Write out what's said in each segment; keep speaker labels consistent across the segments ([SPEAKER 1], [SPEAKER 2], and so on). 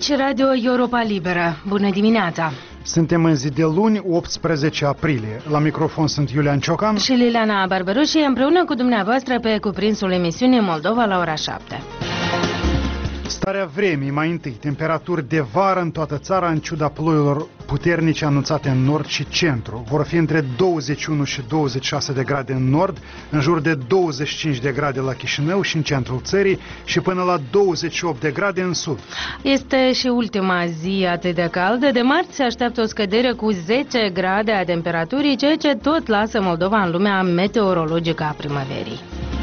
[SPEAKER 1] Aici Radio Europa Liberă. Bună dimineața!
[SPEAKER 2] Suntem în zi de luni, 18 aprilie. La microfon sunt Iulian Ciocan
[SPEAKER 1] și Liliana Barberu și împreună cu dumneavoastră pe cuprinsul emisiunii Moldova la ora 7.
[SPEAKER 2] Starea vremii, mai întâi, temperaturi de vară în toată țara, în ciuda ploilor puternice anunțate în nord și centru. Vor fi între 21 și 26 de grade în nord, în jur de 25 de grade la Chișinău și în centrul țării și până la 28 de grade în sud.
[SPEAKER 1] Este și ultima zi atât de caldă. De marți se așteaptă o scădere cu 10 grade a temperaturii, ceea ce tot lasă Moldova în lumea meteorologică a primăverii.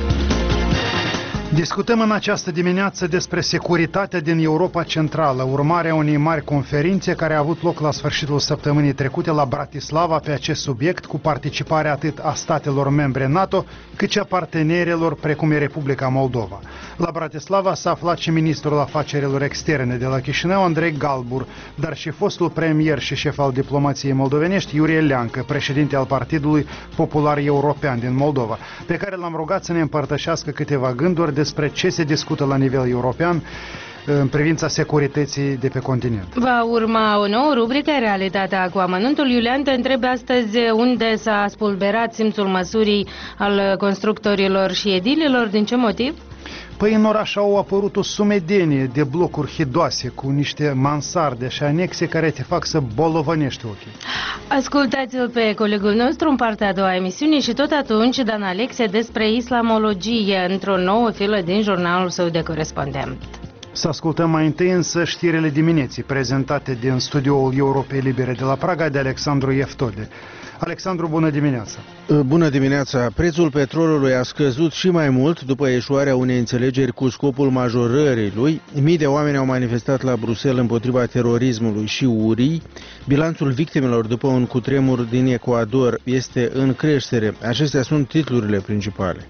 [SPEAKER 2] Discutăm în această dimineață despre securitatea din Europa Centrală, urmarea unei mari conferințe care a avut loc la sfârșitul săptămânii trecute la Bratislava pe acest subiect, cu participarea atât a statelor membre NATO, cât și a partenerilor precum e Republica Moldova. La Bratislava s-a aflat și ministrul afacerilor externe de la Chișinău, Andrei Galbur, dar și fostul premier și șef al diplomației moldovenești, Iurie Leancă, președinte al Partidului Popular European din Moldova, pe care l-am rugat să ne împărtășească câteva gânduri despre ce se discută la nivel european în privința securității de pe continent.
[SPEAKER 1] Va urma o nouă rubrică, Realitatea cu amănuntul. Iulian, te întreb astăzi unde s-a spulberat simțul măsurii al constructorilor și edililor, din ce motiv?
[SPEAKER 2] Păi în oraș au apărut o sumedenie de blocuri hidoase cu niște mansarde și anexe care te fac să bolovănești ochii.
[SPEAKER 1] Ascultați-l pe colegul nostru în partea a doua a emisiunii și tot atunci Dan Alexe despre islamologie într-o nouă filă din jurnalul său de corespondent.
[SPEAKER 2] Să ascultăm mai întâi însă știrile dimineții prezentate din studioul Europei Libere de la Praga de Alexandru Eftode. Alexandru, bună dimineața!
[SPEAKER 3] Bună dimineața! Prețul petrolului a scăzut și mai mult după eșuarea unei înțelegeri cu scopul majorării lui. Mii de oameni au manifestat la Bruxelles împotriva terorismului și urii. Bilanțul victimelor după un cutremur din Ecuador este în creștere. Acestea sunt titlurile principale.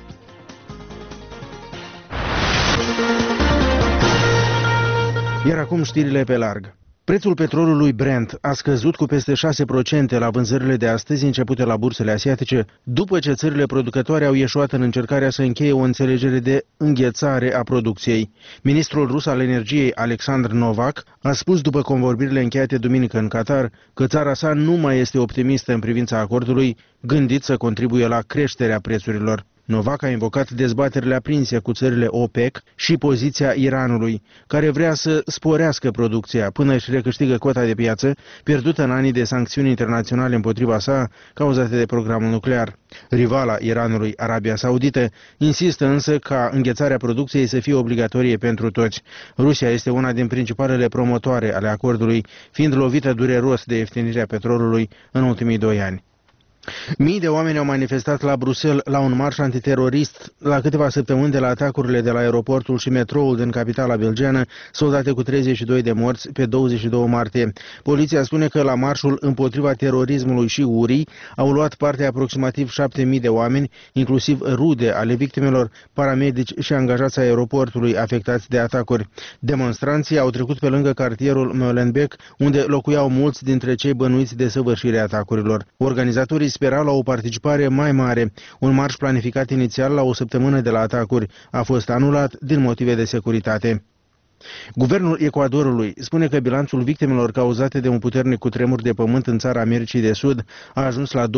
[SPEAKER 3] Iar acum știrile pe larg. Prețul petrolului Brent a scăzut cu peste 6% la vânzările de astăzi începute la bursele asiatice, după ce țările producătoare au ieșuat în încercarea să încheie o înțelegere de înghețare a producției. Ministrul rus al energiei, Alexandr Novak, a spus după convorbirile încheiate duminică în Qatar că țara sa nu mai este optimistă în privința acordului gândit să contribuie la creșterea prețurilor. Novak a invocat dezbaterile aprinse cu țările OPEC și poziția Iranului, care vrea să sporească producția până își recâștigă cota de piață, pierdută în anii de sancțiuni internaționale împotriva sa, cauzate de programul nuclear. Rivala Iranului, Arabia Saudită, insistă însă ca înghețarea producției să fie obligatorie pentru toți. Rusia este una din principalele promotoare ale acordului, fiind lovită dureros de ieftinirea petrolului în ultimii 2 ani. Mii de oameni au manifestat la Bruxelles la un marș antiterorist la câteva săptămâni de la atacurile de la aeroportul și metroul din capitala belgiană, soldate cu 32 de morți pe 22 martie. Poliția spune că la marșul împotriva terorismului și urii au luat parte aproximativ 7.000 de oameni, inclusiv rude ale victimelor, paramedici și angajați aeroportului afectați de atacuri. Demonstranții au trecut pe lângă cartierul Molenbeek, unde locuiau mulți dintre cei bănuiți de săvârșirea atacurilor. Organizatorii sperau la o participare mai mare. Un marș planificat inițial la o săptămână de la atacuri a fost anulat din motive de securitate. Guvernul Ecuadorului spune că bilanțul victimelor cauzate de un puternic cutremur de pământ în țara Americii de Sud a ajuns la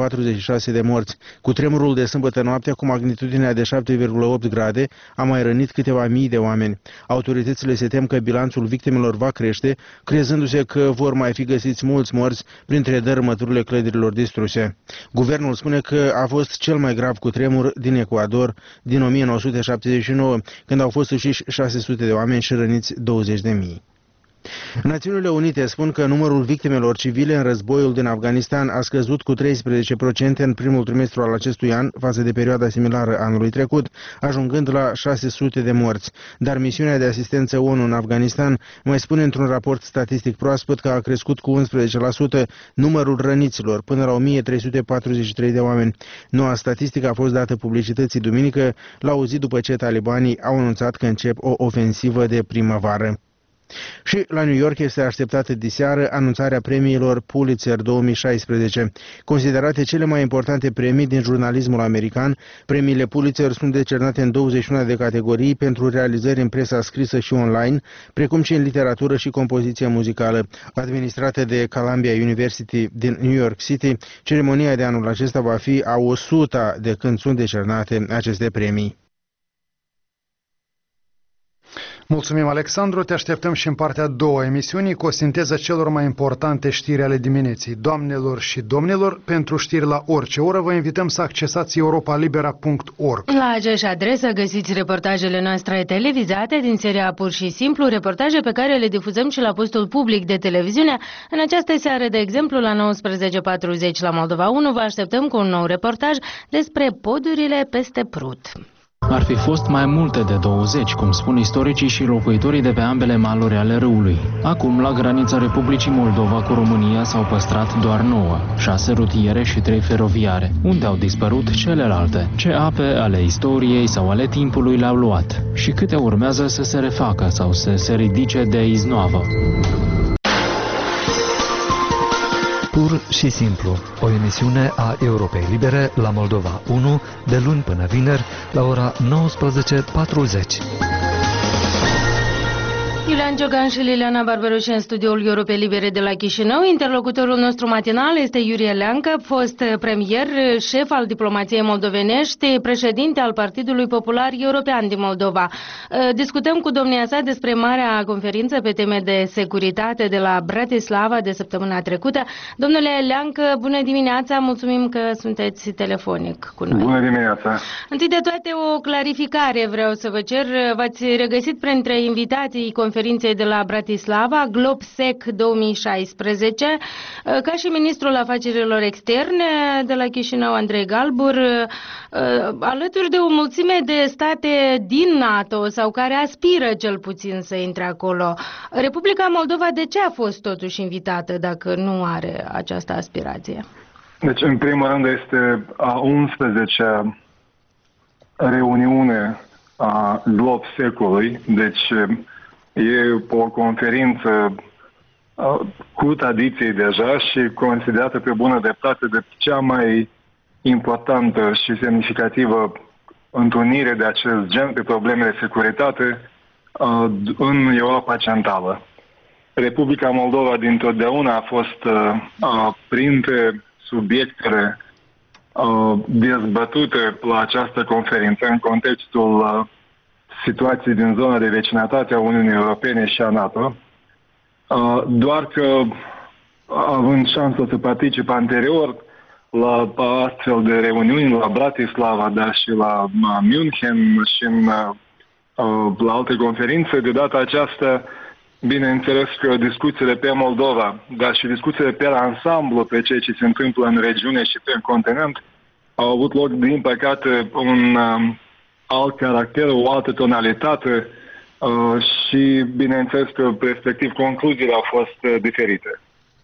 [SPEAKER 3] 246 de morți. Cutremurul de sâmbătă noaptea cu magnitudinea de 7,8 grade a mai rănit câteva mii de oameni. Autoritățile se tem că bilanțul victimelor va crește, crezându-se că vor mai fi găsiți mulți morți printre dărâmăturile clădirilor distruse. Guvernul spune că a fost cel mai grav cutremur din Ecuador din 1979, când au fost uciși 600 de oameni și răniți 20.000. Națiunile Unite spun că numărul victimelor civile în războiul din Afganistan a scăzut cu 13% în primul trimestru al acestui an față de perioada similară anului trecut, ajungând la 600 de morți. Dar misiunea de asistență ONU în Afganistan mai spune într-un raport statistic proaspăt că a crescut cu 11% numărul răniților până la 1343 de oameni. Noua statistică a fost dată publicității duminică, la o zi după ce talibanii au anunțat că încep o ofensivă de primăvară. Și la New York este așteptată diseară anunțarea premiilor Pulitzer 2016. Considerate cele mai importante premii din jurnalismul american, premiile Pulitzer sunt decernate în 21 de categorii pentru realizări în presa scrisă și online, precum și în literatură și compoziție muzicală. Administrată de Columbia University din New York City, ceremonia de anul acesta va fi a 100 de când sunt decernate aceste premii.
[SPEAKER 2] Mulțumim, Alexandru. Te așteptăm și în partea a doua emisiunii cu o sinteză celor mai importante știri ale dimineții. Doamnelor și domnilor, pentru știri la orice oră vă invităm să accesați europalibera.org.
[SPEAKER 1] La aceeași adresă găsiți reportajele noastre televizate din seria Pur și Simplu, reportaje pe care le difuzăm și la postul public de televiziune. În această seară, de exemplu, la 19:40 la Moldova 1, vă așteptăm cu un nou reportaj despre podurile peste Prut.
[SPEAKER 4] Ar fi fost mai multe de 20, cum spun istoricii și locuitorii de pe ambele maluri ale râului. Acum, la granița Republicii Moldova cu România s-au păstrat doar 9, 6 rutiere și 3 feroviare. Unde au dispărut celelalte? Ce ape ale istoriei sau ale timpului le-au luat? Și câte urmează să se refacă sau să se ridice de iznoavă?
[SPEAKER 5] Pur și simplu, o emisiune a Europei Libere la Moldova 1, de luni până vineri, la ora 19:40.
[SPEAKER 1] Iulian Ciogan și Liliana Barberoș în studioul Europei Libere de la Chișinău. Interlocutorul nostru matinal este Iurie Leancă, fost premier, șef al diplomației moldovenești, președinte al Partidului Popular European din Moldova. Discutăm cu domnia sa despre marea conferință pe teme de securitate de la Bratislava de săptămâna trecută. Domnule Leancă, bună dimineața, mulțumim că sunteți telefonic cu noi.
[SPEAKER 6] Bună dimineața!
[SPEAKER 1] Întâi de toate o clarificare vreau să vă cer. V-ați regăsit printre invitații conferinței de la Bratislava, GlobSec 2016, ca și ministrul afacerilor externe de la Chișinău, Andrei Galbur, alături de o mulțime de state din NATO sau care aspiră cel puțin să intre acolo. Republica Moldova de ce a fost totuși invitată dacă nu are această aspirație?
[SPEAKER 6] Deci, în primul rând, este a 11-a reuniune a GlobSec-ului, deci e o conferință cu tradiții deja și considerată pe bună dreptate de cea mai importantă și semnificativă întrunire de acest gen pe probleme de securitate în Europa Centrală. Republica Moldova dintotdeauna a fost printre subiectele dezbătute la această conferință în contextul situații din zona de vecinătate a Uniunii Europene și a NATO, doar că având șansa să particip anterior la astfel de reuniuni la Bratislava, dar și la München și la alte conferințe, de data aceasta, bineînțeles că discuțiile pe Moldova, dar și discuțiile pe ansamblu pe ceea ce se întâmplă în regiune și pe continent, au avut loc, din păcate, un alt caracter, o altă tonalitate și, bineînțeles că, respectiv, concluziile au fost diferite.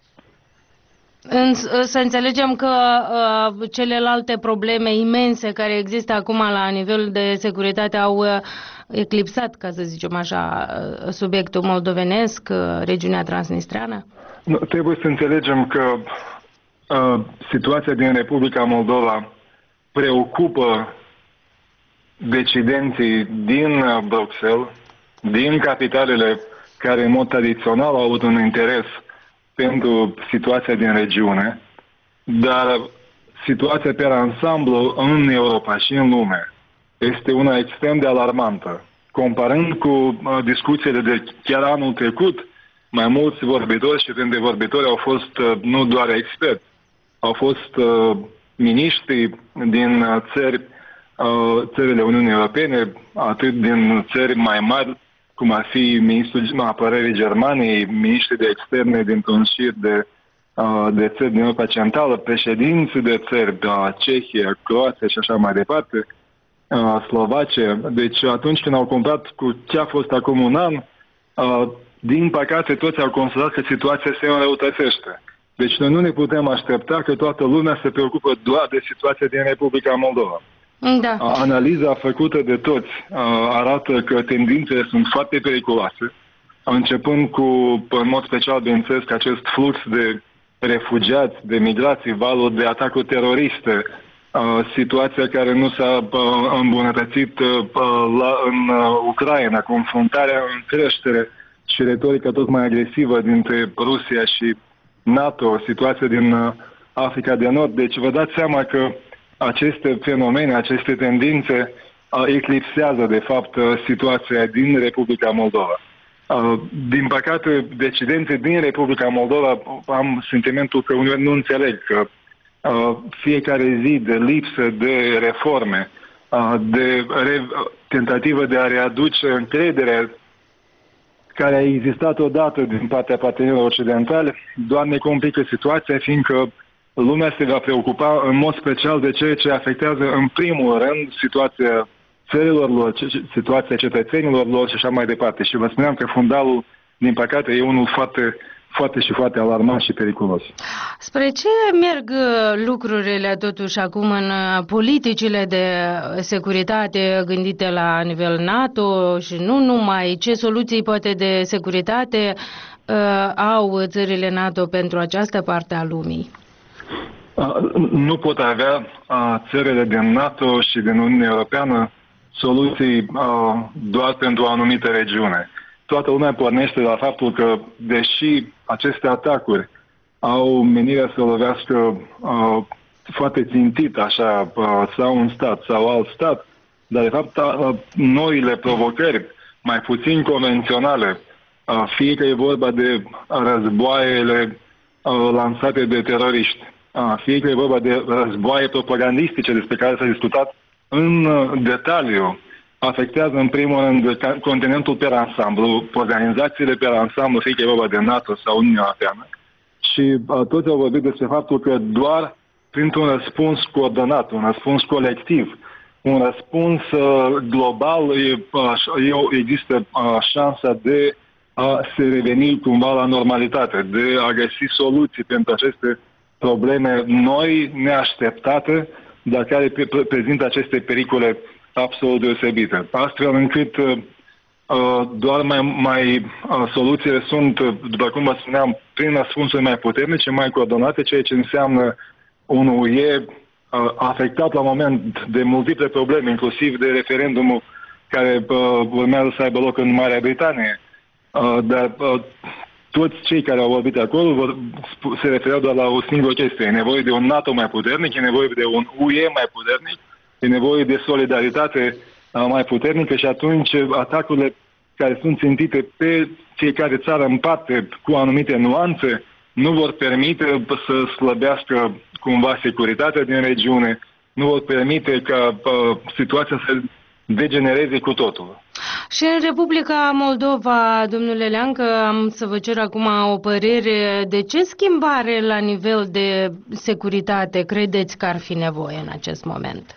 [SPEAKER 1] Să înțelegem că celelalte probleme imense care există acum la nivel de securitate au eclipsat, ca să zicem așa, subiectul moldovenesc, regiunea transnistreană?
[SPEAKER 6] Trebuie să înțelegem că situația din Republica Moldova preocupă decidenții din Bruxelles, din capitalele care în mod tradițional au avut un interes pentru situația din regiune, dar situația pe ansamblu în Europa și în lume este una extrem de alarmantă. Comparând cu discuțiile de chiar anul trecut, mai mulți vorbitori și printre vorbitori au fost nu doar experți, au fost miniștri din țările Uniunii Europene, atât din țări mai mari, cum ar fi ministrul apărării Germaniei, miniștri de externe dintr-un șir de țări din Europa Centrală, președinți de țări, Cehia, Croația și așa mai departe, Slovacia. Deci atunci când au comparat cu ce a fost acum un an, din păcate toți au considerat că situația se înrăutățește. Deci noi nu ne putem aștepta că toată lumea se preocupă doar de situația din Republica Moldova.
[SPEAKER 1] Da.
[SPEAKER 6] Analiza făcută de toți arată că tendințele sunt foarte periculoase. începând cu, în mod special, bineînțeles, acest flux de refugiați, de migrații, valuri de atacuri teroriste, situația care nu s-a îmbunătățit în Ucraina, confruntarea în creștere și retorica tot mai agresivă dintre Rusia și NATO, situația din Africa de Nord. Deci vă dați seama că aceste fenomene, aceste tendințe eclipsează, de fapt, situația din Republica Moldova. Din păcate, decidenții din Republica Moldova am sentimentul că uneori nu înțeleg că fiecare zi de lipsă de reforme, de tentativă de a readuce încrederea care a existat odată din partea partenerilor occidentale, doar ne complică situația, fiindcă lumea se va preocupa în mod special de ceea ce afectează în primul rând situația țărilor lor, situația cetățenilor lor și așa mai departe. Și vă spuneam că fundalul, din păcate, e unul foarte alarmant și periculos.
[SPEAKER 1] Spre ce merg lucrurile totuși acum în politicile de securitate gândite la nivel NATO și nu numai? Ce soluții poate de securitate au țările NATO pentru această parte a lumii?
[SPEAKER 6] Nu pot avea țările din NATO și din Uniunea Europeană soluții doar pentru o anumită regiune. Toată lumea pornește la faptul că, deși aceste atacuri au menirea să lovească foarte țintit, așa, sau un stat sau alt stat, dar, de fapt, noile provocări, mai puțin convenționale, fie că e vorba de războaiele lansate de teroriști, fie că e vorba de războaie propagandistice despre care s-a discutat în detaliu, afectează în primul rând continentul pe ansamblu, organizațiile pe ansamblu, fie că e vorba de NATO sau Uniunea Europeană. Și toți au vorbit despre faptul că doar printr-un răspuns coordonat, un răspuns colectiv, un răspuns global, există șansa de a se reveni cumva la normalitate, de a găsi soluții pentru aceste probleme noi, neașteptate, dar care prezintă aceste pericole absolut deosebite. Astfel încât doar soluțiile sunt, după cum vă spuneam, prin răspunsuri mai puternice, mai coordonate, ceea ce înseamnă un UE afectat la moment de multiple probleme, inclusiv de referendumul care urmează să aibă loc în Marea Britanie. Dar toți cei care au vorbit acolo se refereau doar la o singură chestie. E nevoie de un NATO mai puternic, e nevoie de un UE mai puternic, e nevoie de solidaritate mai puternică și atunci atacurile care sunt țintite pe fiecare țară în parte cu anumite nuanțe nu vor permite să slăbească cumva securitatea din regiune, nu vor permite ca situația să degenereze cu totul.
[SPEAKER 1] Și în Republica Moldova, domnule Leancă, am să vă cer acum o părere. De ce schimbare la nivel de securitate credeți că ar fi nevoie în acest moment?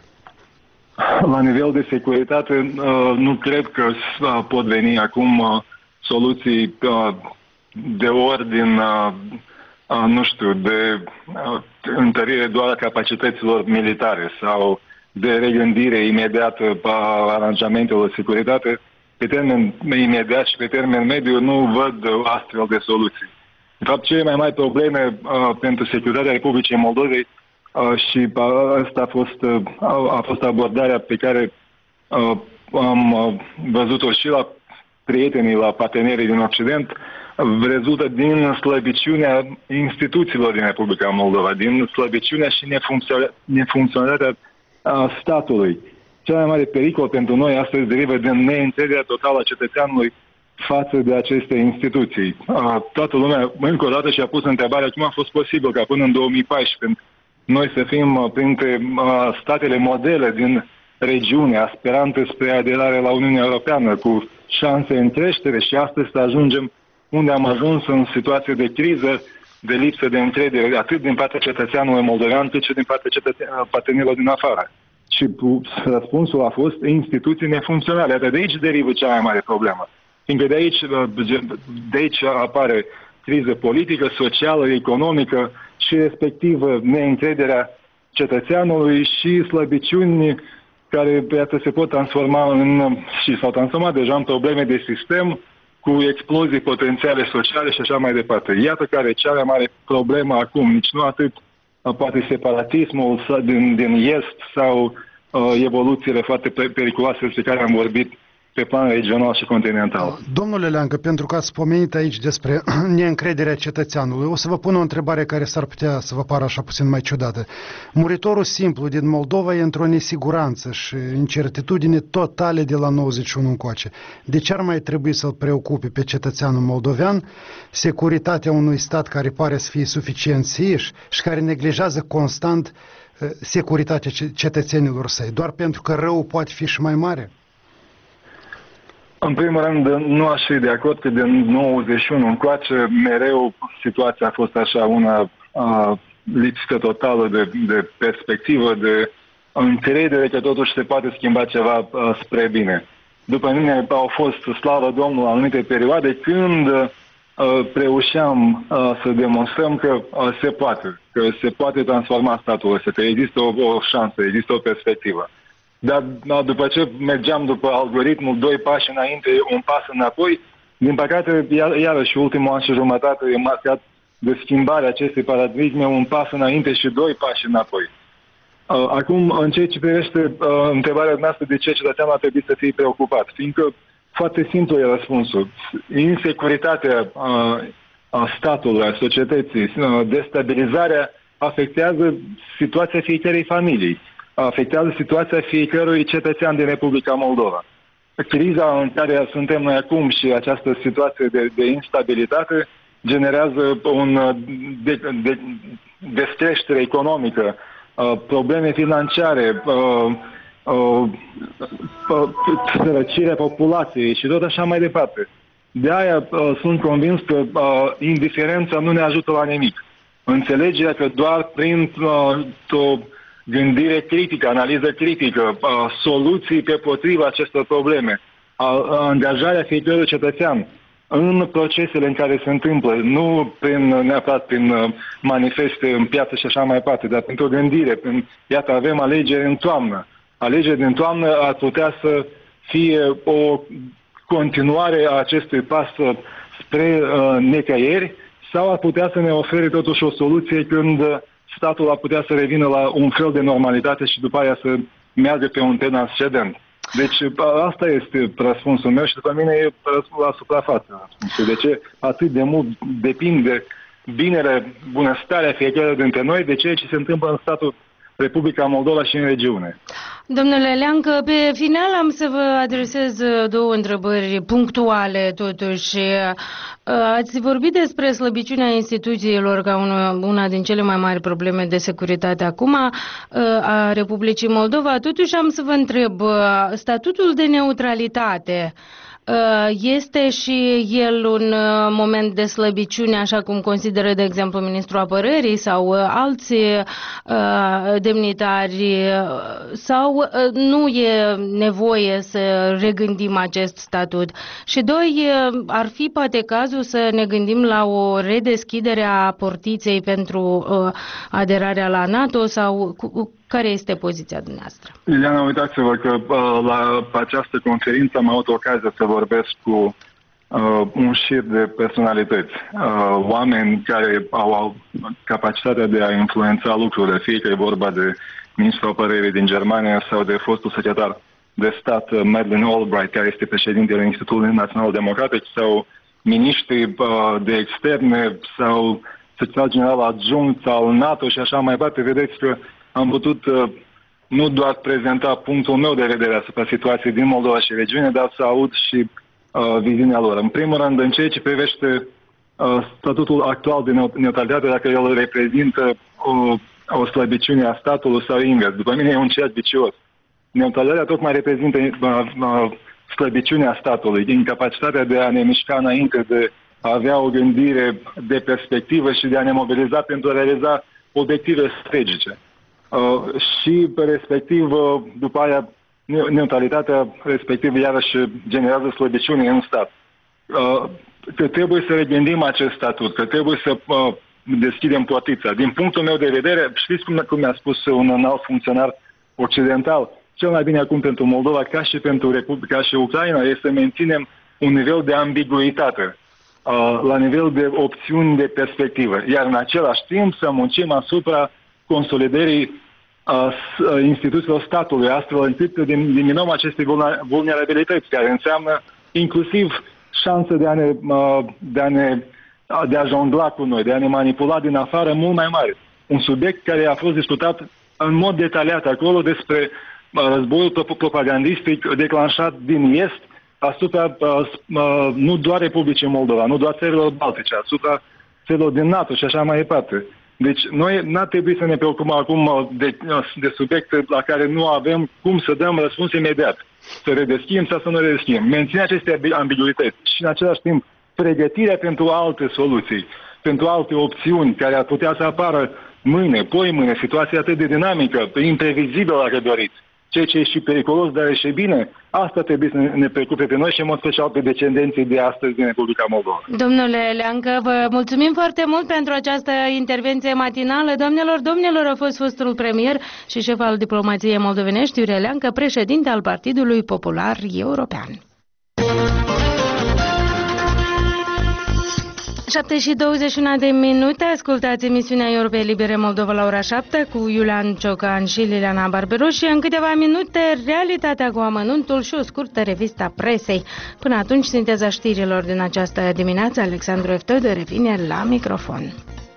[SPEAKER 6] La nivel de securitate, nu cred că pot veni acum soluții de ordin, nu știu, de întărire doar a capacităților militare sau de regândire imediată a aranjamentelor de securitate. Pe termen imediat și pe termen mediu nu văd astfel de soluții. De fapt, cele mai mari probleme pentru securitatea Republicii Moldovei și asta a fost abordarea pe care am văzut-o și la prietenii, la partenerii din Occident, rezultă din slăbiciunea instituțiilor din Republica Moldova, din slăbiciunea și nefuncționalitatea statului. Cel mai mare pericol pentru noi astăzi derivă din neîncrederea totală a cetățeanului față de aceste instituții. Toată lumea, încă o dată, și-a pus întrebarea cum a fost posibil ca până în 2014 noi să fim printre statele modele din regiune, aspirante spre aderare la Uniunea Europeană, cu șanse în creștere, și astăzi să ajungem unde am ajuns, în situație de criză, de lipsă de încredere, atât din partea cetățeanului moldovean, cât și din partea partenerilor din afară. Și răspunsul a fost instituții nefuncționale. De aici derivă cea mai mare problemă. Fiindcă de aici apare criză politică, socială, economică și respectiv neîncrederea cetățeanului și slăbiciuni care, iată, se pot transforma și s-au transformat deja în probleme de sistem, cu explozii potențiale sociale și așa mai departe. Iată care e cea mai mare problemă acum, nici nu atât poate separatismul din est sau evoluțiile foarte periculoase despre care am vorbit pe plan regional și continental.
[SPEAKER 2] Domnule Leancă, pentru că ați pomenit aici despre neîncrederea cetățeanului, o să vă pun o întrebare care s-ar putea să vă pară așa puțin mai ciudată. Muritorul simplu din Moldova e într-o nesiguranță și incertitudine totale de la 91 încoace. De ce ar mai trebui să-l preocupe pe cetățeanul moldovean securitatea unui stat care pare să fie suficient siș și care neglijează constant securitatea cetățenilor săi, doar pentru că răul poate fi și mai mare?
[SPEAKER 6] În primul rând, nu aș fi de acord că din 91 încoace mereu situația a fost așa una lipsită totală de perspectivă, de încredere că totuși se poate schimba ceva spre bine. După mine au fost, slavă Domnului, anumite perioade când reușeam să demonstrăm că se poate transforma statul ăsta, că există o șansă, există o perspectivă. Dar după ce mergeam după algoritmul 2 pași înainte, un pas înapoi, din păcate, iarăși ultimul an și jumătate e marcat de schimbarea acestei paradigme, un pas înainte și 2 pași înapoi. Acum, în ceea ce privește întrebarea noastră de ce cetățeanul ar trebui să fie preocupat, fiindcă foarte simplu e răspunsul. Insecuritatea statului, a societății, destabilizarea afectează situația fiecărei familii. Afectează situația fiecărui cetățean din Republica Moldova. Criza în care suntem noi acum și această situație de instabilitate generează un descreștere economică, probleme financiare, sărăcirea populației și tot așa mai departe. De aia sunt convins că indiferența nu ne ajută la nimic. Înțelegerea că doar printr-o gândire critică, analiză critică, soluții pe potriva acestor probleme, angajarea fiecărui cetățean în procesele în care se întâmplă, nu neapărat prin manifeste în piață și așa mai departe, dar printr-o gândire. Iată, avem alegeri în toamnă. Alegerile din toamnă ar putea să fie o continuare a acestui pas spre necăieri sau ar putea să ne ofere totuși o soluție când statul ar putea să revină la un fel de normalitate și după aia să meargă pe un teren ascendent. Deci asta este răspunsul meu și după mine e răspunsul la suprafață. De ce atât de mult depinde binele, bunăstarea fiecare dintre noi de ceea ce se întâmplă în statul Republica Moldova și în regiune.
[SPEAKER 1] Domnule Leancă, pe final am să vă adresez 2 întrebări punctuale, totuși. Ați vorbit despre slăbiciunea instituțiilor ca una din cele mai mari probleme de securitate acum a Republicii Moldova. Totuși am să vă întreb, statutul de neutralitate este și el un moment de slăbiciune, așa cum consideră, de exemplu, Ministrul Apărării sau alți demnitari, sau nu e nevoie să regândim acest statut? Și 2, ar fi poate cazul să ne gândim la o redeschidere a portiței pentru aderarea la NATO sau care este poziția dumneavoastră?
[SPEAKER 6] Liliana, uitați-vă că la această conferință am avut ocazia să vorbesc cu un șir de personalități. Oameni care au capacitatea de a influența lucrurile, fie că e vorba de Ministrul Apărării din Germania sau de fostul secretar de stat Madeleine Albright, care este președintele Institutului Național Democratic, sau miniștri de externe sau secretar general adjunct al NATO și așa mai departe. Vedeți că am putut nu doar prezenta punctul meu de vedere asupra situației din Moldova și regiune, dar să aud și viziunea lor. În primul rând, în ceea ce privește statutul actual de neutralitate, dacă el reprezintă o slăbiciune a statului sau invers. După mine e un cerc vicios. Neutralitatea tocmai reprezintă slăbiciunea statului, incapacitatea de a ne mișca înainte, de a avea o gândire de perspectivă și de a ne mobiliza pentru a realiza obiective strategice. Și respectiv, după aia, neutralitatea respectiv iarăși generează slăbiciune în stat. Că trebuie să regândim acest statut, că trebuie să deschidem portița. Din punctul meu de vedere, știți cum mi-a spus un înalt funcționar occidental, cel mai bine acum pentru Moldova, ca și pentru Republica și Ucraina, este să menținem un nivel de ambiguitate, la nivel de opțiuni de perspectivă, iar în același timp să muncim asupra consolidării instituțiilor statului, astfel încât să diminuăm aceste vulnerabilități, care înseamnă inclusiv șanse de a jongla cu noi, de a ne manipula din afară mult mai mare. Un subiect care a fost discutat în mod detaliat acolo despre războiul propagandistic declanșat din Est asupra nu doar Republicii Moldova, nu doar țărilor baltice, asupra țărilor din NATO și așa mai departe. Deci noi n-ar trebui să ne preocupăm acum de subiecte la care nu avem cum să dăm răspuns imediat. Să redeschim sau să nu redeschim. Menține aceste ambiguități și în același timp pregătirea pentru alte soluții, pentru alte opțiuni care ar putea să apară mâine, poimâine, situația atât de dinamică, imprevizibilă dacă doriți. Ceea ce e și periculos, dar e și bine, asta trebuie să ne preocupe pe noi și în mod special pe descendenții de astăzi din Republica Moldova.
[SPEAKER 1] Domnule Leancă, vă mulțumim foarte mult pentru această intervenție matinală. Domnilor, a fost fostul premier și șef al diplomației moldovenești, Iurie Leancă, președinte al Partidului Popular European. 7:21 de minute, ascultați emisiunea Europei Libere Moldova la ora 7 cu Iulian Ciocan și Liliana Barberu și în câteva minute realitatea cu amănuntul și o scurtă revista presei. Până atunci, sinteza știrilor din această dimineață, Alexandru Eftode revine la microfon.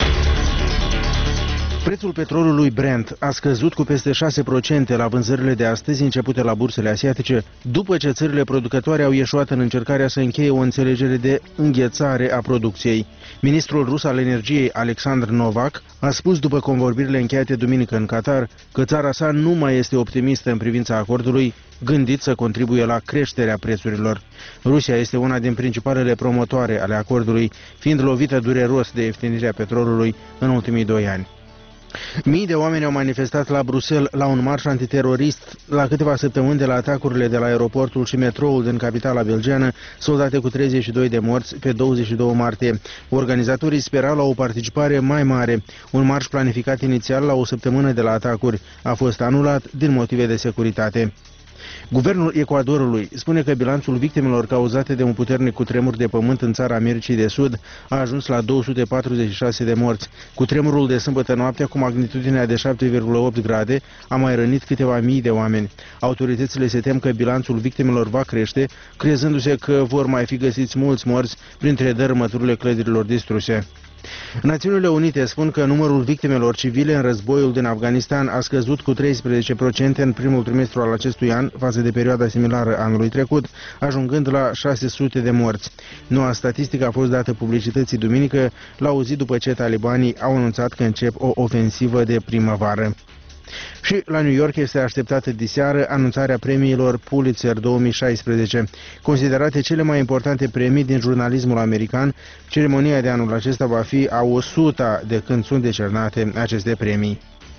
[SPEAKER 3] Prețul petrolului Brent a scăzut cu peste 6% la vânzările de astăzi începute la bursele asiatice, după ce țările producătoare au ieșuat în încercarea să încheie o înțelegere de înghețare a producției. Ministrul rus al energiei, Alexandr Novak, a spus după convorbirile încheiate duminică în Qatar că țara sa nu mai este optimistă în privința acordului, gândit să contribuie la creșterea prețurilor. Rusia este una din principalele promotoare ale acordului, fiind lovită dureros de ieftinirea petrolului în ultimii 2 ani. Mii de oameni au manifestat la Bruxelles la un marș antiterorist la câteva săptămâni de la atacurile de la aeroportul și metroul din capitala belgiană, soldate cu 32 de morți pe 22 martie. Organizatorii sperau la o participare mai mare. Un marș planificat inițial la o săptămână de la atacuri a fost anulat din motive de securitate. Guvernul Ecuadorului spune că bilanțul victimelor cauzate de un puternic cutremur de pământ în țara Americii de Sud a ajuns la 246 de morți. Cutremurul de sâmbătă noaptea cu magnitudinea de 7,8 grade a mai rănit câteva mii de oameni. Autoritățile se tem că bilanțul victimelor va crește, crezându-se că vor mai fi găsiți mulți morți printre dărâmăturile clădirilor distruse. Națiunile Unite spun că numărul victimelor civile în războiul din Afganistan a scăzut cu 13% în primul trimestru al acestui an față de perioada similară anului trecut, ajungând la 600 de morți. Noua statistică a fost dată publicității duminică, la o zi după ce talibanii au anunțat că încep o ofensivă de primăvară. Și la New York este așteptată diseară anunțarea premiilor Pulitzer 2016. Considerate cele mai importante premii din jurnalismul american, ceremonia de anul acesta va fi a 100 de când sunt decernate aceste premii.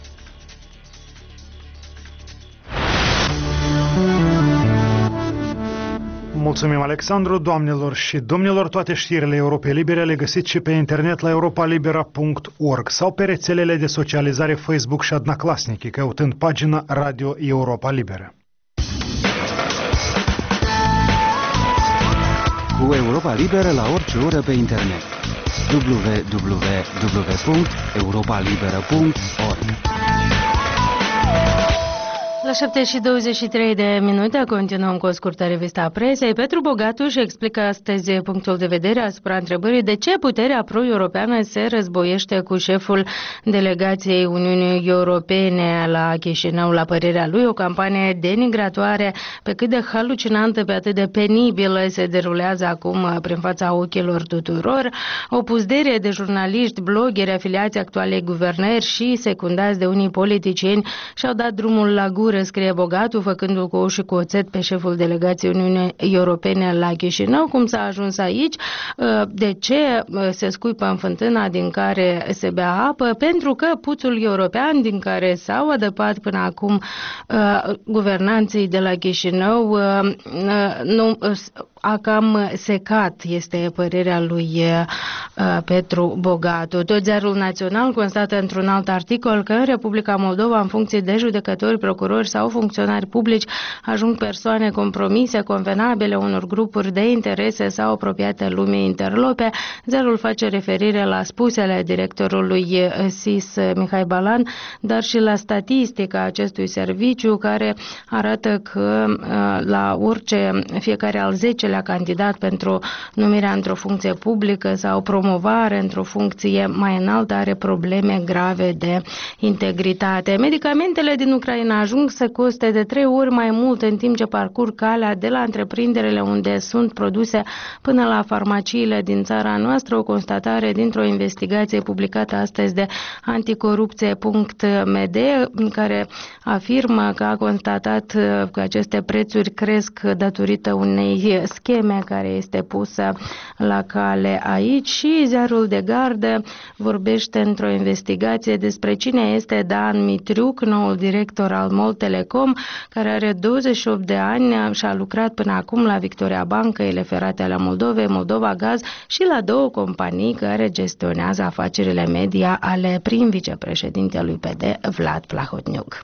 [SPEAKER 2] Mulțumim, Alexandru. Doamnelor și domnilor, toate știrile Europei Libere le găsiți și pe internet la europalibera.org sau pe rețelele de socializare Facebook și Odnoklassniki, căutând pagina Radio Europa Liberă.
[SPEAKER 7] Cu Europa Liberă la orice oră pe internet. www.europalibera.org.
[SPEAKER 1] La 7:23 de minute continuăm cu o scurtă revistă a presei. Petru Bogatu își explică astăzi punctul de vedere asupra întrebării de ce puterea pro-europeană se războiește cu șeful delegației Uniunii Europene la Chișinău. La părerea lui, o campanie denigratoare, pe cât de halucinantă, pe atât de penibilă, se derulează acum prin fața ochilor tuturor. O puzdere de jurnaliști, blogeri, afiliați actualei guvernări și secundați de unii politicieni și-au dat drumul la gură, scrie Bogatu, făcându-l cu ou și cu oțet pe șeful delegației Uniunii Europene la Chișinău. Cum s-a ajuns aici? De ce se scuipă în fântâna din care se bea apă? Pentru că puțul european din care s-au adăpat până acum guvernanții de la Chișinău a cam secat, este părerea lui Petru Bogatu. Tot Ziarul Național constată într-un alt articol că în Republica Moldova, în funcție de judecători, procurori sau funcționari publici, ajung persoane compromise, convenabile unor grupuri de interese sau apropiate lumii interlope. Ziarul face referire la spusele directorului SIS Mihai Balan, dar și la statistica acestui serviciu, care arată că la orice fiecare al 10-lea candidat pentru numirea într-o funcție publică sau promovare într-o funcție mai înaltă are probleme grave de integritate. Medicamentele din Ucraina ajung să coste de 3 ori mai mult în timp ce parcurg calea de la întreprinderile unde sunt produse până la farmaciile din țara noastră, o constatare dintr-o investigație publicată astăzi de anticorupție.md, care afirmă că a constatat că aceste prețuri cresc datorită unei scheme care este pusă la cale aici. Și Ziarul de Gardă vorbește într-o investigație despre cine este Dan Mitriuc, noul director al MOL Telecom, care are 28 de ani și a lucrat până acum la Victoria Bank, Căile Ferate ale Moldovei, Moldova Gaz și la 2 companii care gestionează afacerile media ale prim vicepreședintelui PD, Vlad Plahotniuc.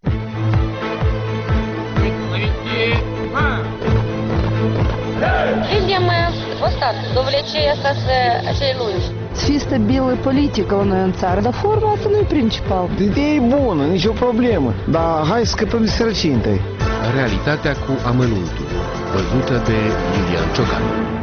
[SPEAKER 8] Видим вот так, до влечения цей lungi.
[SPEAKER 9] Să fie stabilă politică la noi în țară, dar forma asta nu e principal.
[SPEAKER 10] Ideea e bună, nicio problemă, dar hai să scăpăm de sărăcie întâi.
[SPEAKER 11] Realitatea cu amănuntul, văzută de Lilian Ciocan.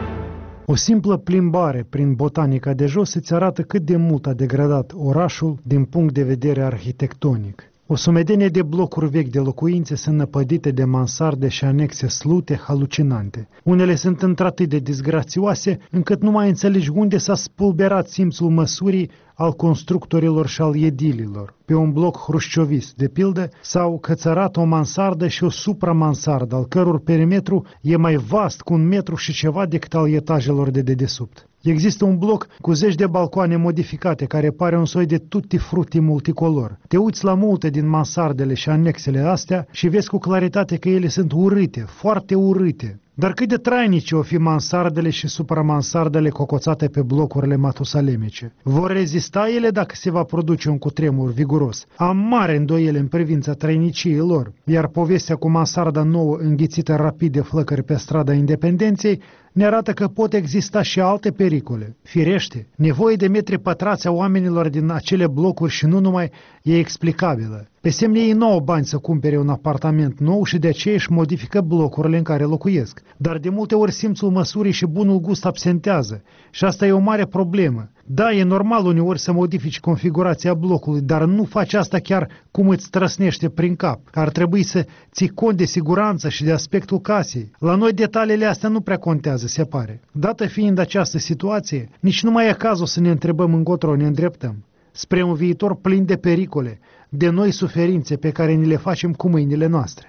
[SPEAKER 2] O simplă plimbare prin Botanica de Jos îți arată cât de mult a degradat orașul din punct de vedere arhitectonic. O sumedenie de blocuri vechi de locuințe sunt năpădite de mansarde și anexe slute, halucinante. Unele sunt într-atât de disgrațioase încât nu mai înțelegi unde s-a spulberat simțul măsurii al constructorilor și al edililor. Pe un bloc hrușciovist, de pildă, s-au cățărat o mansardă și o supramansardă, al căror perimetru e mai vast cu 1 metru și ceva decât al etajelor de dedesubt. Există un bloc cu 10 de balcoane modificate, care pare un soi de tutti frutti multicolor. Te uiți la multe din mansardele și anexele astea și vezi cu claritate că ele sunt urâte, foarte urâte. Dar cât de trainice o fi mansardele și supramansardele cocoțate pe blocurile matusalemice? Vor rezista ele dacă se va produce un cutremur viguros? Am mare îndoiele în privința trainiciei lor, iar povestea cu mansarda nouă înghițită rapid de flăcări pe strada Independenței ne arată că pot exista și alte pericole. Firește, nevoie de metri pătrați a oamenilor din acele blocuri și nu numai e explicabilă. Pe semne ei nu au bani să cumpere un apartament nou și de aceea își modifică blocurile în care locuiesc. Dar de multe ori simțul măsurii și bunul gust absentează și asta e o mare problemă. Da, e normal uneori să modifici configurația blocului, dar nu faci asta chiar cum îți trăsnește prin cap. Ar trebui să ții cont de siguranță și de aspectul casei. La noi detaliile astea nu prea contează, se pare. Dată fiind această situație, nici nu mai e cazul să ne întrebăm încotro ne îndreptăm. Spre un viitor plin de pericole, de noi suferințe pe care ni le facem cu mâinile noastre.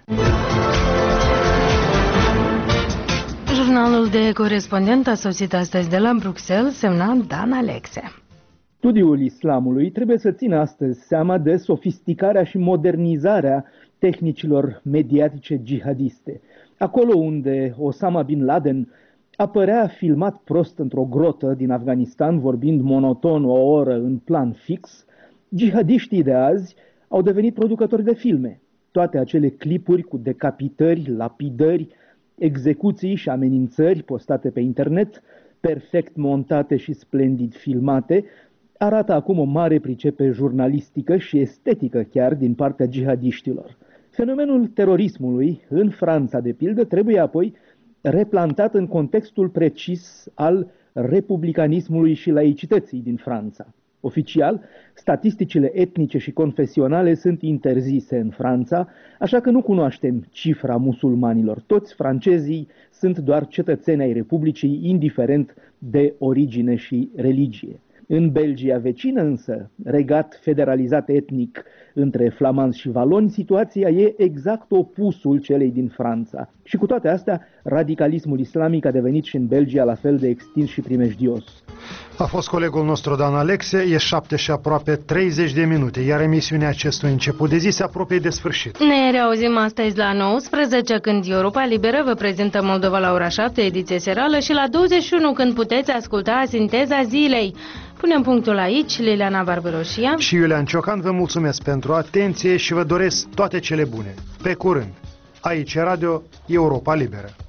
[SPEAKER 1] Jurnalul de corespondent a sosit astăzi de la Bruxelles, semnat Dan Alexe.
[SPEAKER 12] Studiul islamului trebuie să țină astăzi seama de sofisticarea și modernizarea tehnicilor mediatice jihadiste. Acolo unde Osama Bin Laden apărea filmat prost într-o grotă din Afganistan, vorbind monoton o oră în plan fix, jihadiștii de azi au devenit producători de filme. Toate acele clipuri cu decapitări, lapidări, execuții și amenințări postate pe internet, perfect montate și splendid filmate, arată acum o mare pricepere jurnalistică și estetică chiar din partea jihadiștilor. Fenomenul terorismului în Franța, de pildă, trebuie apoi replantat în contextul precis al republicanismului și laicității din Franța. Oficial, statisticile etnice și confesionale sunt interzise în Franța, așa că nu cunoaștem cifra musulmanilor. Toți francezii sunt doar cetățeni ai Republicii, indiferent de origine și religie. În Belgia vecină însă, regat federalizat etnic între flamanzi și valoni, situația e exact opusul celei din Franța. Și cu toate astea, radicalismul islamic a devenit și în Belgia la fel de extins și primejdios.
[SPEAKER 2] A fost colegul nostru Dan Alexe, e 7 și aproape 30 de minute, iar emisiunea acestui început de zi se apropie de sfârșit.
[SPEAKER 1] Ne reauzim astăzi la 19, când Europa Liberă vă prezintă Moldova la ora 7, ediție serală, și la 21, când puteți asculta Sinteza Zilei. Punem punctul aici. Liliana Barbaroșia
[SPEAKER 2] și Iulian Ciocan vă mulțumesc pentru atenție și vă doresc toate cele bune. Pe curând! Aici e Radio Europa Liberă.